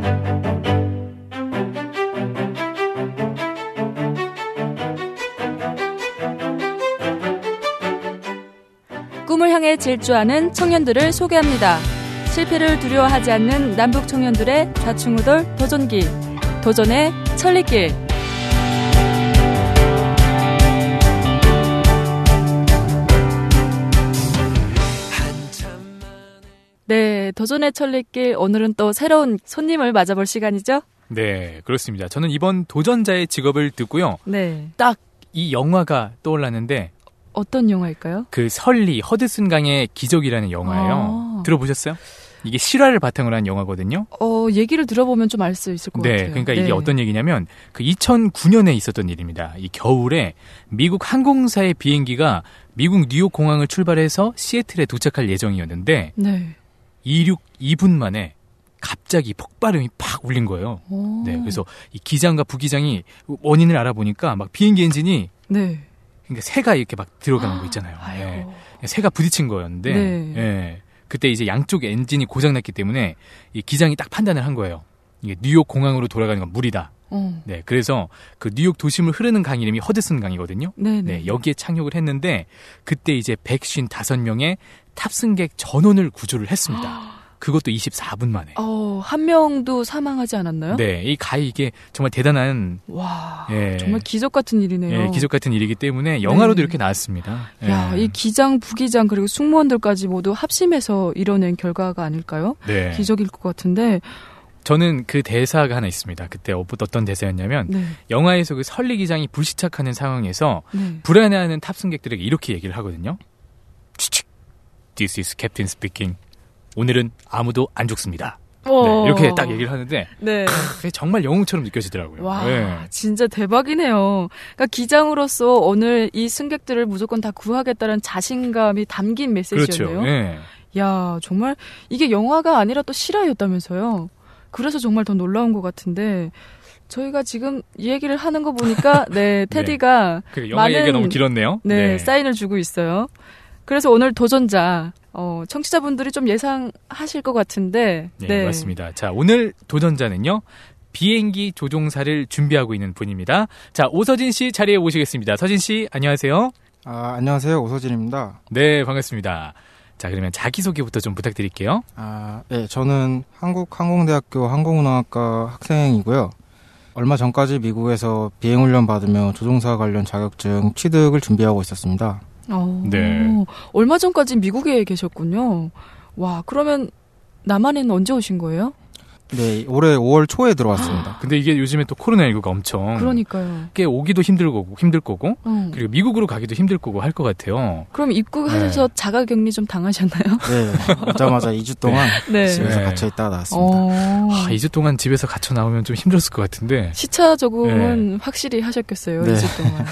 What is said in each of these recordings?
꿈을 향해 질주하는 청년들을 소개합니다. 실패를 두려워하지 않는 남북 청년들의 좌충우돌 도전기. 도전의 천리길. 네, 도전의 천리길. 오늘은 또 새로운 손님을 맞아볼 시간이죠? 네, 그렇습니다. 저는 이번 도전자의 직업을 듣고요. 네. 딱 이 영화가 떠올랐는데 어떤 영화일까요? 그 설리 허드슨 강의 기적이라는 영화예요. 들어보셨어요? 이게 실화를 바탕으로 한 영화거든요. 얘기를 들어보면 좀 알 수 있을 것 같아요. 그러니까 이게 어떤 얘기냐면 그 2009년에 있었던 일입니다. 이 겨울에 미국 항공사의 비행기가 미국 뉴욕 공항을 출발해서 시애틀에 도착할 예정이었는데 이륙 2분 만에 갑자기 폭발음이 팍 울린 거예요. 네, 그래서 이 기장과 부기장이 원인을 알아보니까 막 비행기 엔진이 그러니까 새가 이렇게 막 들어가는 거 있잖아요. 네. 새가 부딪힌 거였는데 네. 그때 이제 양쪽 엔진이 고장났기 때문에 이 기장이 딱 판단을 한 거예요. 이게 뉴욕 공항으로 돌아가는 건 무리다. 네, 그래서 그 뉴욕 도심을 흐르는 강 이름이 허드슨 강이거든요. 네, 여기에 착륙을 했는데 그때 이제 155명의 탑승객 전원을 구조를 했습니다. 그것도 24분 만에. 한 명도 사망하지 않았나요? 네, 이게 정말 대단한. 와, 정말 기적 같은 일이네요. 네, 기적 같은 일이기 때문에 영화로도 이렇게 나왔습니다. 야, 이 기장, 부기장 그리고 승무원들까지 모두 합심해서 이뤄낸 결과가 아닐까요? 네. 기적일 것 같은데. 저는 그 대사가 하나 있습니다. 그때 어떤 대사였냐면 영화에서 그 설리 기장이 불시착하는 상황에서 불안해하는 탑승객들에게 이렇게 얘기를 하거든요. This is Captain speaking. 오늘은 아무도 안 죽습니다. 네, 이렇게 딱 얘기를 하는데 정말 영웅처럼 느껴지더라고요. 와, 진짜 대박이네요. 그러니까 기장으로서 오늘 이 승객들을 무조건 다 구하겠다는 자신감이 담긴 메시지였네요. 그렇죠. 야, 정말 이게 영화가 아니라 또 실화였다면서요. 그래서 정말 더 놀라운 것 같은데 저희가 지금 이 얘기를 하는 거 보니까 테디가 영화 얘기가 너무 길었네요. 사인을 주고 있어요. 그래서 오늘 도전자 청취자분들이 좀 예상하실 것 같은데. 네, 맞습니다. 자, 오늘 도전자는요. 비행기 조종사를 준비하고 있는 분입니다. 자, 오서진 씨 자리에 모시겠습니다. 서진 씨, 안녕하세요. 안녕하세요. 오서진입니다. 네, 반갑습니다. 자, 그러면 자기소개부터 좀 부탁드릴게요. 네, 저는 한국항공대학교 항공운항학과 학생이고요. 얼마 전까지 미국에서 비행훈련 받으며 조종사 관련 자격증 취득을 준비하고 있었습니다. 얼마 전까지 미국에 계셨군요. 와, 그러면 남한에는 언제 오신 거예요? 네, 올해 5월 초에 들어왔습니다. 근데 이게 요즘에 또 코로나19가 엄청. 그러니까요. 꽤 오기도 힘들 거고, 그리고 미국으로 가기도 힘들 거고 할 것 같아요. 그럼 입국하셔서 자가격리 좀 당하셨나요? 네, 오자마자 2주 동안 집에서 갇혀있다가 나왔습니다. 2주 동안 집에서 갇혀 나오면 좀 힘들었을 것 같은데. 시차 적응은 확실히 하셨겠어요, 2주 동안.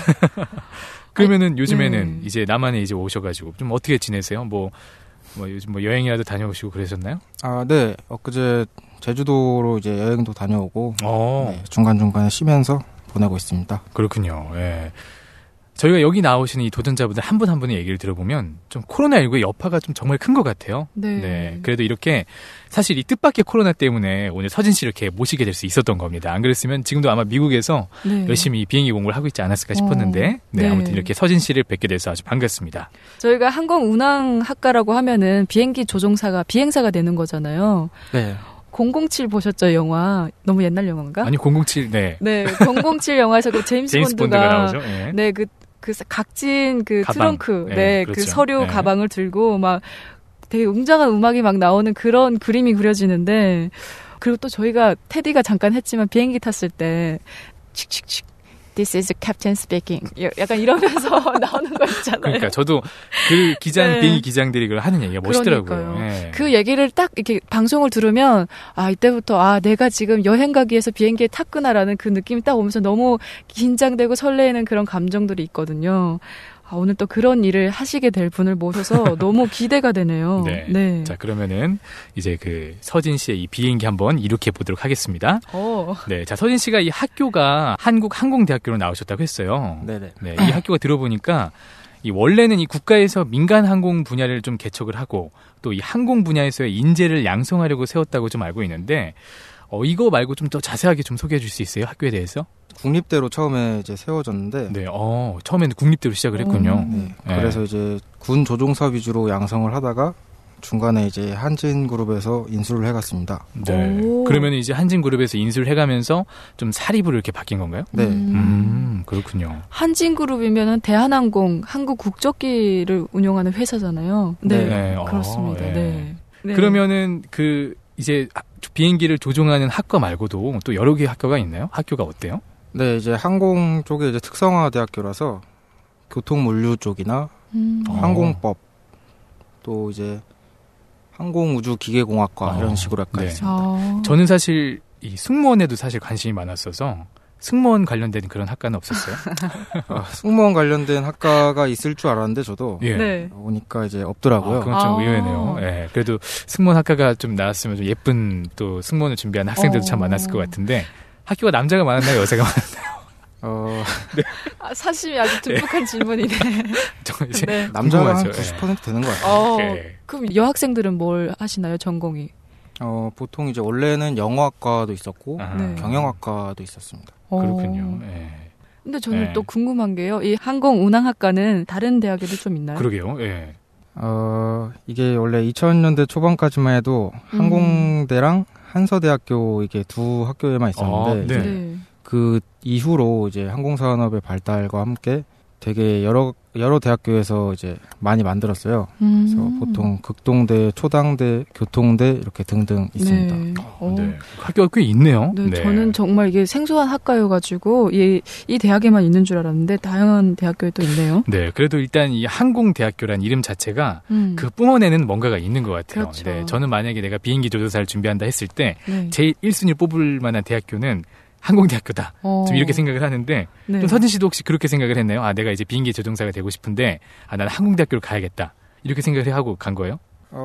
그러면은 요즘에는 이제 남한에 이제 오셔가지고 좀 어떻게 지내세요? 요즘 여행이라도 다녀오시고 그러셨나요? 네. 엊그제 제주도로 이제 여행도 다녀오고 중간중간에 쉬면서 보내고 있습니다. 그렇군요. 예. 저희가 여기 나오시는 이 도전자분들 한 분 한 분의 얘기를 들어보면 좀 코로나19의 여파가 좀 정말 큰 것 같아요. 네. 그래도 이렇게 사실 이 뜻밖의 코로나 때문에 오늘 서진 씨 이렇게 모시게 될 수 있었던 겁니다. 안 그랬으면 지금도 아마 미국에서 열심히 비행기 공부를 하고 있지 않았을까 싶었는데 아무튼 이렇게 서진 씨를 뵙게 돼서 아주 반갑습니다. 저희가 항공운항학과라고 하면은 비행기 조종사가 비행사가 되는 거잖아요. 네. 007 보셨죠, 영화? 너무 옛날 영화인가? 아니, 007, 네. 007 영화에서 그 제임스 본드가 나오죠. 그 각진 그 가방. 트렁크, 그렇죠. 그 서류 가방을 들고 막 되게 웅장한 음악이 막 나오는 그런 그림이 그려지는데, 그리고 또 저희가 테디가 잠깐 했지만 비행기 탔을 때 칙칙칙 This is Captain speaking. 약간 이러면서 나오는 거 있잖아요. 그러니까 저도 그 비행기 기장들이 그걸 하는 얘기가 멋있더라고요. 그 얘기를 딱 이렇게 방송을 들으면 이때부터 내가 지금 여행 가기 위해서 비행기에 탔구나라는 그 느낌이 딱 오면서 너무 긴장되고 설레는 그런 감정들이 있거든요. 오늘 또 그런 일을 하시게 될 분을 모셔서 너무 기대가 되네요. 네. 자, 그러면은 이제 그 서진 씨의 이 비행기 한번 이륙해 보도록 하겠습니다. 네. 자, 서진 씨가 이 학교가 한국항공대학교로 나오셨다고 했어요. 네네. 네. 이 학교가 들어보니까 원래는 이 국가에서 민간 항공 분야를 좀 개척을 하고 또 이 항공 분야에서의 인재를 양성하려고 세웠다고 좀 알고 있는데 이거 말고 좀 더 자세하게 좀 소개해 줄 수 있어요? 학교에 대해서? 국립대로 처음에 이제 세워졌는데. 네, 처음에는 국립대로 시작을 했군요. 네. 그래서 이제 군 조종사 위주로 양성을 하다가 중간에 이제 한진그룹에서 인수를 해갔습니다. 네. 그러면 이제 한진그룹에서 인수를 해가면서 좀 사립으로 이렇게 바뀐 건가요? 네. 그렇군요. 한진그룹이면은 대한항공 한국 국적기를 운영하는 회사잖아요. 네, 네. 그렇습니다. 네. 네. 그러면은 이제 비행기를 조종하는 학과 말고도 또 여러 개의 학교가 있나요? 학교가 어때요? 네, 이제 항공 쪽에 이제 특성화 대학교라서 교통물류 쪽이나 항공법 또 이제 항공우주기계공학과 이런 식으로 약간 있습니다. 저는 사실 이 승무원에도 사실 관심이 많았어서 승무원 관련된 그런 학과는 없었어요? 승무원 관련된 학과가 있을 줄 알았는데 저도 네. 오니까 이제 없더라고요. 그건 좀 의외네요. 네, 그래도 승무원 학과가 좀 나왔으면 좀 예쁜 또 승무원을 준비하는 학생들도 참 많았을 것 같은데 학교가 남자가 많았나요? 여자가 많았나요? 네. 사심이 아주 듬뿍한 질문이네. 이제 네. 남자가 한 90% 되는 것 같아요. 그럼 여학생들은 뭘 하시나요? 전공이? 보통 이제 원래는 영어학과도 있었고 경영학과도 있었습니다. 그렇군요. 근데 저는 또 궁금한 게요. 이 항공운항학과는 다른 대학에도 좀 있나요? 그러게요. 이게 원래 2000년대 초반까지만 해도 항공대랑 한서대학교 이게 두 학교에만 있었는데 그 이후로 이제 항공산업의 발달과 함께 되게 여러 대학교에서 이제 많이 만들었어요. 그래서 보통 극동대, 초당대, 교통대 이렇게 등등 있습니다. 네. 학교가 꽤 있네요. 네, 저는 정말 이게 생소한 학과여가지고 이 대학에만 있는 줄 알았는데 다양한 대학교에 또 있네요. 네, 그래도 일단 이 항공대학교란 이름 자체가 그 뿜어내는 뭔가가 있는 것 같아요. 그렇죠. 네, 저는 만약에 내가 비행기 조종사를 준비한다 했을 때 제일 1순위를 뽑을 만한 대학교는 항공대학교다. 좀 이렇게 생각을 하는데 좀 서진 씨도 혹시 그렇게 생각을 했나요? 내가 이제 비행기 조종사가 되고 싶은데 나는 항공대학교를 가야겠다. 이렇게 생각을 하고 간 거예요?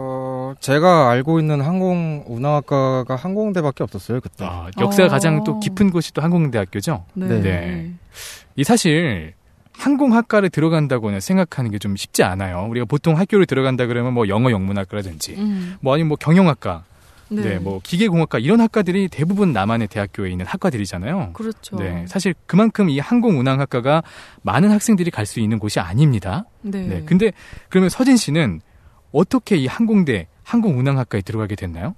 제가 알고 있는 항공운항학과가 항공대밖에 없었어요, 그때. 역사가 가장 또 깊은 곳이 또 항공대학교죠? 네. 이 사실 항공학과를 들어간다고는 생각하는 게 좀 쉽지 않아요. 우리가 보통 학교를 들어간다 그러면 뭐 영어 영문학과라든지 아니면 뭐 경영학과 네, 뭐 기계공학과 이런 학과들이 대부분 남한의 대학교에 있는 학과들이잖아요. 그렇죠. 네, 사실 그만큼 이 항공운항학과가 많은 학생들이 갈 수 있는 곳이 아닙니다. 네. 근데 그러면 서진 씨는 어떻게 이 항공대 항공운항학과에 들어가게 됐나요?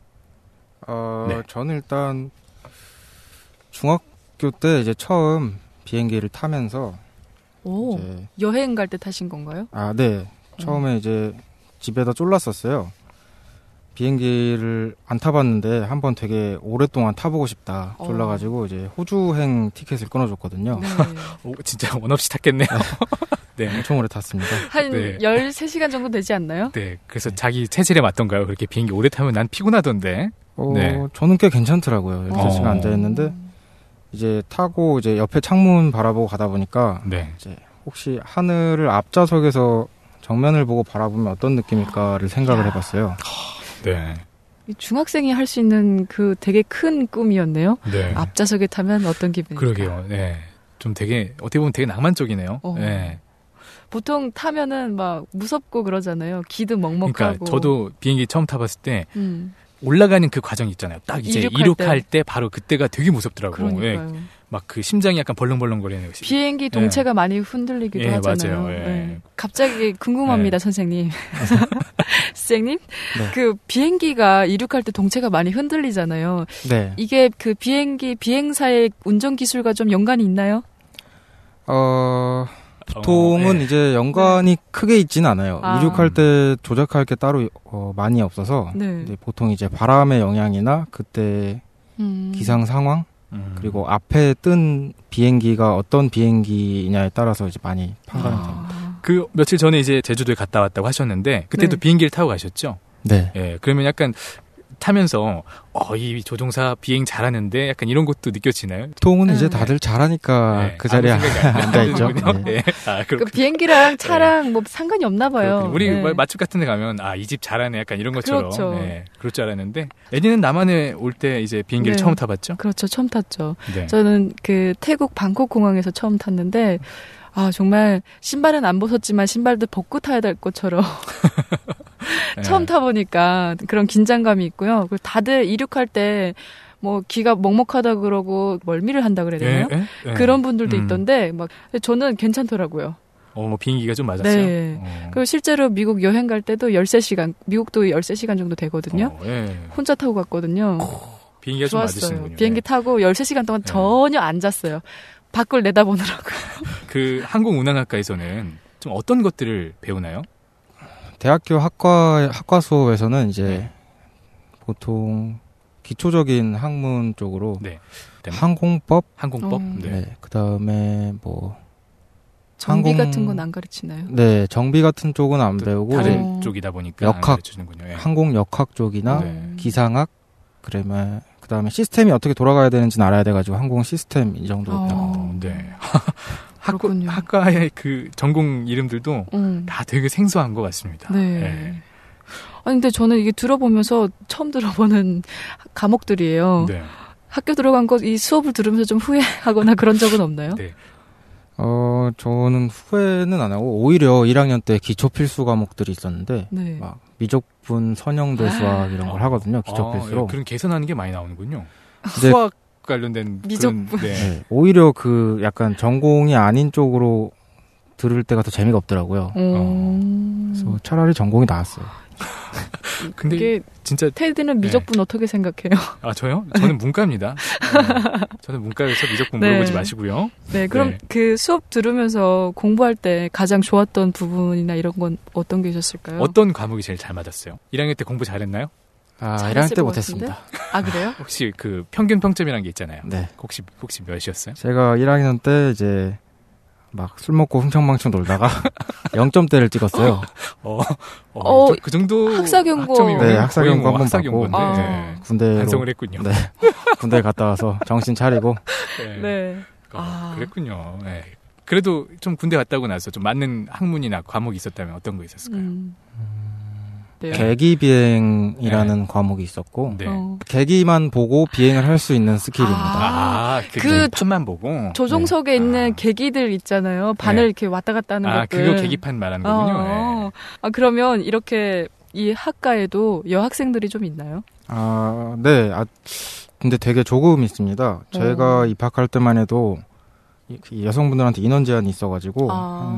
저는 일단 중학교 때 이제 처음 비행기를 타면서 이제 여행 갈 때 타신 건가요? 네. 처음에 이제 집에다 쫄랐었어요. 비행기를 안 타봤는데 한번 되게 오랫동안 타보고 싶다 졸라가지고 이제 호주행 티켓을 끊어줬거든요. 네. 진짜 원 없이 탔겠네요. 네, 엄청 오래 탔습니다. 한 13시간 정도 되지 않나요? 네, 그래서 자기 체질에 맞던가요? 그렇게 비행기 오래 타면 난 피곤하던데. 저는 꽤 괜찮더라고요. 13시간 앉아있는데 이제 타고 이제 옆에 창문 바라보고 가다 보니까 이제 혹시 하늘을 앞좌석에서 정면을 보고 바라보면 어떤 느낌일까를 생각을 해봤어요. 네. 중학생이 할 수 있는 그 되게 큰 꿈이었네요. 네. 앞좌석에 타면 어떤 기분일까? 그러게요. 네. 좀 되게 어떻게 보면 되게 낭만적이네요. 네. 보통 타면은 막 무섭고 그러잖아요. 기도 먹먹하고. 그러니까 저도 비행기 처음 타봤을 때 올라가는 그 과정 있잖아요. 딱 이제 이륙할 때 바로 그때가 되게 무섭더라고요. 그러니까요. 막 그 심장이 약간 벌렁벌렁거리는 비행기 동체가 많이 흔들리기도 하잖아요. 맞아요. 갑자기 궁금합니다, 선생님. 선생님, 그 비행기가 이륙할 때 동체가 많이 흔들리잖아요. 네. 이게 그 비행사의 운전 기술과 좀 연관이 있나요? 보통은 이제 연관이 크게 있지는 않아요. 이륙할 때 조작할 게 따로 많이 없어서 이제 보통 이제 바람의 영향이나 그때 기상 상황 그리고 앞에 뜬 비행기가 어떤 비행기냐에 따라서 이제 많이 판단이 됩니다. 그 며칠 전에 이제 제주도에 갔다 왔다고 하셨는데 그때도 비행기를 타고 가셨죠? 네. 그러면 약간 타면서 이 조종사 비행 잘하는데 약간 이런 것도 느껴지나요? 보통은 이제 다들 잘하니까 그 자리에 앉아있죠. 네. 그 비행기랑 차랑 뭐 상관이 없나 봐요. 우리 맛집 같은 데 가면 이 집 잘하네 약간 이런 것처럼 그렇죠. 그럴 줄 알았는데 애니는 남한에 올 때 이제 비행기를 처음 타봤죠? 그렇죠. 처음 탔죠. 저는 그 태국 방콕 공항에서 처음 탔는데 정말 신발은 안 벗었지만 신발도 벗고 타야 될 것처럼 처음 타보니까 그런 긴장감이 있고요. 그리고 다들 이륙할 때 뭐 귀가 먹먹하다 그러고 멀미를 한다 그래야 되나요? 그런 분들도 있던데 막 저는 괜찮더라고요. 비행기가 좀 맞았어요? 네. 그리고 실제로 미국 여행 갈 때도 13시간, 미국도 13시간 정도 되거든요. 혼자 타고 갔거든요. 비행기가 좋았어요. 좀 맞으시는군요. 비행기 타고 13시간 동안 전혀 안 잤어요. 밖을 내다보느라고요. 그 항공운항학과에서는 좀 어떤 것들을 배우나요? 대학교 학과 수업에서는 이제 보통 기초적인 학문 쪽으로 항공법, 네. 그다음에 뭐 정비 같은 건 안 가르치나요? 네, 정비 같은 쪽은 안 배우고 다른 쪽이다 보니까 역학, 항공 역학 쪽이나 기상학, 그다음에 시스템이 어떻게 돌아가야 되는지는 알아야 돼가지고 항공 시스템 이 정도 배우고. 네. 학과의 그 전공 이름들도 다 되게 생소한 것 같습니다. 네. 아니 근데 저는 이게 들어보면서 처음 들어보는 과목들이에요. 네. 학교 들어간 거 이 수업을 들으면서 좀 후회하거나 그런 적은 없나요? 네. 저는 후회는 안 하고 오히려 1학년 때 기초 필수 과목들이 있었는데 막 미적분, 선형대 수학 이런 걸 하거든요. 기초 필수로. 그런 계산하는 게 많이 나오는군요. 수학 관련된 미적분. 네. 오히려 그 약간 전공이 아닌 쪽으로 들을 때가 더 재미가 없더라고요. 그래서 차라리 전공이 나았어요. 근데 이게 진짜 테드는 미적분 어떻게 생각해요? 저요? 저는 문과입니다. 저는 문과여서 미적분 물어보지 마시고요. 네, 그럼 그 수업 들으면서 공부할 때 가장 좋았던 부분이나 이런 건 어떤 게 있었을까요? 어떤 과목이 제일 잘 맞았어요? 1학년 때 공부 잘했나요? 1학년 때 못했습니다. 그래요? 혹시 그 평균 평점이라는 게 있잖아요. 네. 혹시 몇이었어요? 제가 1학년 때 이제 막 술 먹고 흥청망청 놀다가 0점대를 찍었어요. 그 정도 학사경고. 네, 학사경고 한번 받고 군대로 반성을 했군요. 네. 군대 갔다 와서 정신 차리고. 네. 그랬군요. 네. 그래도 좀 군대 갔다 오고 나서 좀 맞는 학문이나 과목이 있었다면 어떤 거 있었을까요? 계기 비행이라는 과목이 있었고 계기만 보고 비행을 할 수 있는 스킬입니다. 그 판만 보고 조종석에 있는 계기들 있잖아요. 바늘 이렇게 왔다 갔다 하는 것들. 그거 계기판 말하는 거군요. 그러면 이렇게 이 학과에도 여학생들이 좀 있나요? 네. 근데 되게 조금 있습니다. 제가 입학할 때만 해도 여성분들한테 인원 제한이 있어가지고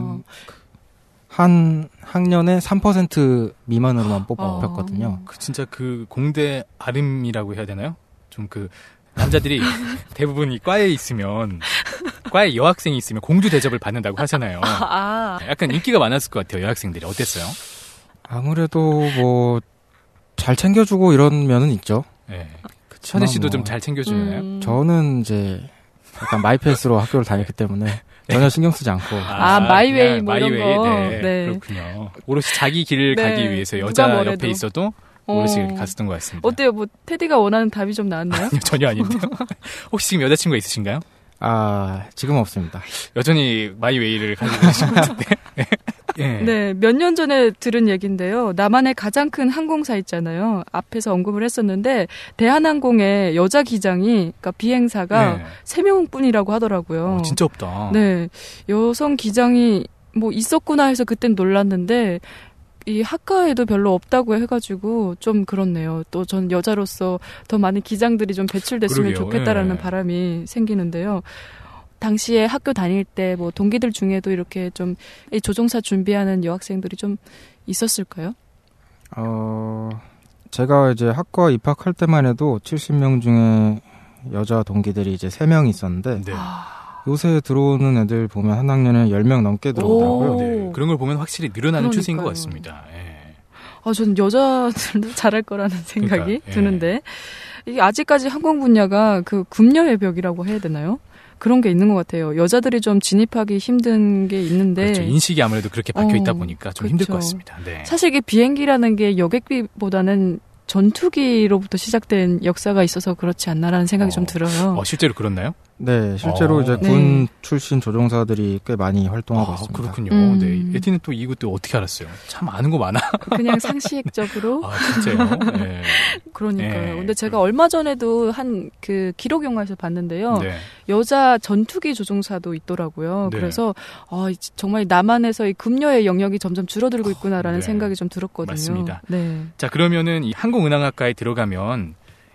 한 학년에 3% 미만으로만 뽑혔거든요. 진짜 그 공대 아름이라고 해야 되나요? 좀 그 남자들이 대부분 이 과에 있으면 과에 여학생이 있으면 공주 대접을 받는다고 하잖아요. 약간 인기가 많았을 것 같아요. 여학생들이 어땠어요? 아무래도 뭐 잘 챙겨주고 이런 면은 있죠. 네. 천혜 씨도 좀 잘 챙겨주나요? 저는 이제 약간 마이페이스로 학교를 다녔기 때문에 전혀 신경 쓰지 않고. 마이웨이 뭐 이런 거. 네. 그렇군요. 오롯이 자기 길을 가기 위해서 여자 옆에 있어도 오롯이 갔었던 것 같습니다. 어때요? 뭐 테디가 원하는 답이 좀 나왔나요? 아니요, 전혀 아닌데요. 혹시 지금 여자친구가 있으신가요? 지금 없습니다. 여전히 마이웨이를 가지고 계신 것 같은데. 네, 몇 년 전에 들은 얘기인데요. 남한의 가장 큰 항공사 있잖아요. 앞에서 언급을 했었는데 대한항공의 여자 기장이, 그러니까 비행사가 3명뿐이라고 하더라고요. 진짜 없다. 네, 여성 기장이 뭐 있었구나 해서 그땐 놀랐는데 이 학과에도 별로 없다고 해가지고 좀 그렇네요. 또 전 여자로서 더 많은 기장들이 좀 배출됐으면 좋겠다라는 바람이 생기는데요. 당시에 학교 다닐 때 뭐 동기들 중에도 이렇게 좀 이 조종사 준비하는 여학생들이 좀 있었을까요? 제가 이제 학과 입학할 때만 해도 70명 중에 여자 동기들이 이제 3명 있었는데 요새 들어오는 애들 보면 한 학년에 10명 넘게 들어오더라고요. 네. 그런 걸 보면 확실히 늘어나는 추세인 것 같습니다. 저는 여자들도 잘할 거라는 생각이 드는데 이게 아직까지 항공 분야가 그 금녀의 벽이라고 해야 되나요? 그런 게 있는 것 같아요. 여자들이 좀 진입하기 힘든 게 있는데. 그렇죠. 인식이 아무래도 그렇게 박혀 있다 보니까 좀 힘들 것 같습니다. 네. 사실 이게 비행기라는 게 여객기보다는 전투기로부터 시작된 역사가 있어서 그렇지 않나라는 생각이 좀 들어요. 실제로 그렇나요? 네, 실제로 이제 군 출신 조종사들이 꽤 많이 활동하고 있습니다. 그렇군요. 네, 에티는 또 이것도 어떻게 알았어요? 참 아는 거 많아. 그냥 상식적으로. 진짜요? 네. 그러니까요. 근데 제가 얼마 전에도 한 그 기록 영화에서 봤는데요. 여자 전투기 조종사도 있더라고요. 그래서 정말 남한에서 이 금녀의 영역이 점점 줄어들고 있구나라는 생각이 좀 들었거든요. 맞습니다. 네. 자, 그러면은 이 항공운항학과에 들어가면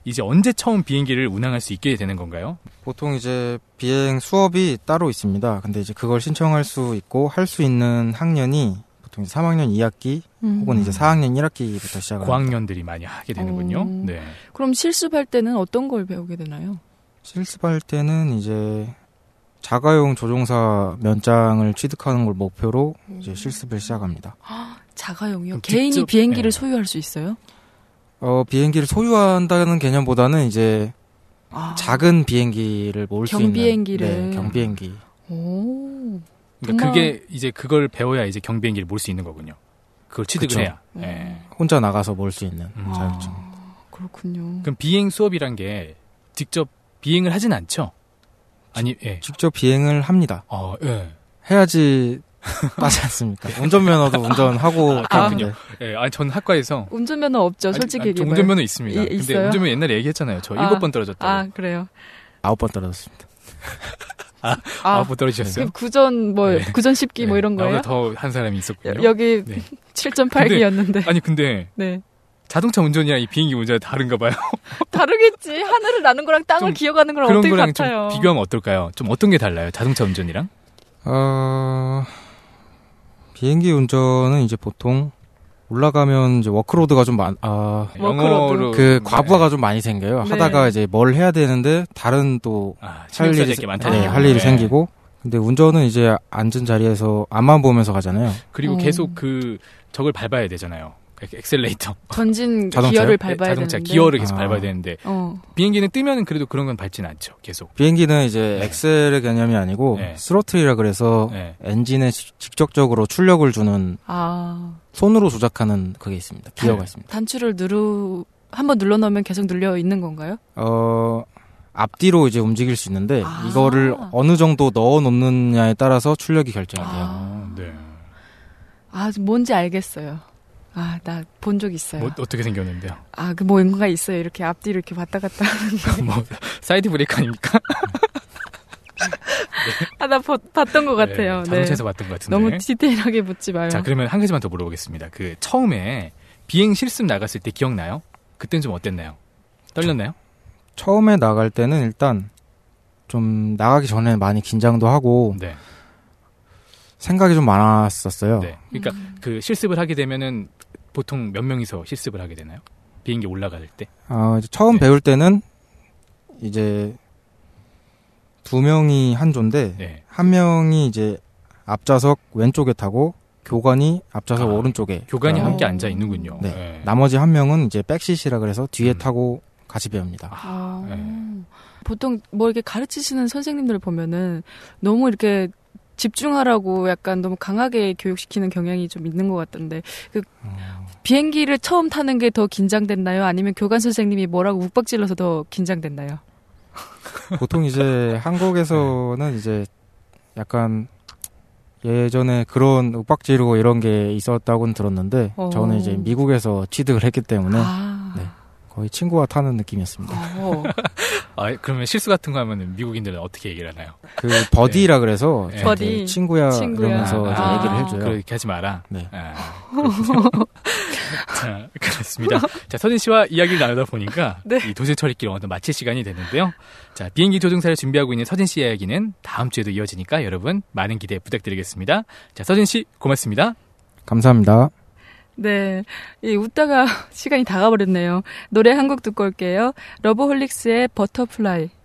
이제 언제 처음 비행기를 운항할 수 있게 되는 건가요? 보통 이제 비행 수업이 따로 있습니다. 근데 이제 그걸 신청할 수 있고 할 수 있는 학년이 보통 3학년 2학기 혹은 이제 4학년 1학기부터 시작합니다. 고학년들이 많이 하게 되는군요. 네. 그럼 실습할 때는 어떤 걸 배우게 되나요? 실습할 때는 이제 자가용 조종사 면장을 취득하는 걸 목표로 이제 실습을 시작합니다. 자가용이요? 개인이 비행기를 소유할 수 있어요? 비행기를 소유한다는 개념보다는 이제 작은 비행기를 몰 수 있는 경비행기를. 네, 경비행기. 오. 그러니까 그게 이제 그걸 배워야 이제 경비행기를 몰 수 있는 거군요. 그걸 취득을 그쵸. 해야. 네. 혼자 나가서 몰 수 있는 자격증. 그렇군요. 그럼 비행 수업이란 게 직접 비행을 하진 않죠? 아니, 예. 직접 비행을 합니다. 예. 해야지 따지 않습니까? 운전면허도 운전하고. 그렇군요. 예. 아니, 전 학과에서. 운전면허 없죠, 솔직히 얘기해봐요. 운전면허 있습니다. 근데 있어요? 운전면허 옛날에 얘기했잖아요. 저 7번 떨어졌다고. 그래요? 9번 떨어졌습니다. 9번 떨어지셨어요? 구전, 구전 10기 뭐 이런 거예요? 더 한 사람이 있었군요. 여기 7.8기였는데. 아니, 근데. 네. 자동차 운전이랑 이 비행기 운전이 다른가 봐요. 다르겠지. 하늘을 나는 거랑 땅을 기어가는 거랑 어떻게 그런 같아요? 거랑 좀 비교하면 어떨까요? 좀 어떤 게 달라요? 자동차 운전이랑? 비행기 운전은 이제 보통 올라가면 이제 워크로드가 좀 영어로 과부하가 좀 많이 생겨요. 네. 하다가 이제 뭘 해야 되는데 다른 또 할 일이 많다. 할 일이 생기고. 근데 운전은 이제 앉은 자리에서 앞만 보면서 가잖아요. 그리고 계속 저걸 밟아야 되잖아요. 엑셀레이터. 전진 기어를 밟아야 자동차 되는데. 기어를 계속 밟아야 되는데 비행기는 뜨면은 그래도 그런 건 밟지는 않죠. 계속. 비행기는 이제 엑셀의 개념이 아니고 스로틀이라 그래서 엔진에 직접적으로 출력을 주는 손으로 조작하는 그게 있습니다. 기어가 있습니다. 단추를 한번 눌러 넣으면 계속 눌려 있는 건가요? 앞뒤로 이제 움직일 수 있는데 이거를 어느 정도 넣어 놓느냐에 따라서 출력이 결정이 돼요. 네. 뭔지 알겠어요. 나 본 적 있어요. 어떻게 생겼는데요? 뭔가 있어요. 이렇게 앞뒤로 이렇게 왔다 갔다 하는 거. 사이드 브레이크 아닙니까? 나 봤던 것 같아요. 자동차에서 봤던 것 같은데. 너무 디테일하게 묻지 마요. 자, 그러면 한 가지만 더 물어보겠습니다. 처음에 비행 실습 나갔을 때 기억나요? 그때는 좀 어땠나요? 떨렸나요? 처음에 나갈 때는 일단 좀 나가기 전에 많이 긴장도 하고 생각이 좀 많았었어요. 네. 그러니까 그 실습을 하게 되면은 보통 몇 명이서 실습을 하게 되나요? 비행기 올라갈 때? 처음 배울 때는 이제 2명이 한 조인데 한 명이 이제 앞좌석 왼쪽에 타고 교관이 앞좌석 오른쪽에. 교관이 함께 앉아 있는군요. 네. 나머지 한 명은 이제 백시시라 그래서 뒤에 타고 같이 배웁니다. 보통 이렇게 가르치시는 선생님들을 보면은 너무 이렇게 집중하라고 약간 너무 강하게 교육시키는 경향이 좀 있는 것 같던데 비행기를 처음 타는 게 더 긴장됐나요? 아니면 교관 선생님이 뭐라고 욱박질러서 더 긴장됐나요? 보통 이제 한국에서는 이제 약간 예전에 그런 욱박지르고 이런 게 있었다고는 들었는데 저는 이제 미국에서 취득을 했기 때문에 거의 친구와 타는 느낌이었습니다. 그러면 실수 같은 거 하면은 미국인들은 어떻게 얘기를 하나요? 버디라 그래서 버디. 친구야 이러면서 이제 얘기를 해줘요. 그렇게 하지 마라. 네. 자, 그렇습니다. 자, 서진 씨와 이야기를 나누다 보니까 이 도시철이길 어느 마칠 시간이 됐는데요. 자, 비행기 조종사를 준비하고 있는 서진 씨의 이야기는 다음 주에도 이어지니까 여러분 많은 기대 부탁드리겠습니다. 자, 서진 씨 고맙습니다. 감사합니다. 네. 웃다가 시간이 다 가버렸네요. 노래 한 곡 듣고 올게요. 러브홀릭스의 버터플라이.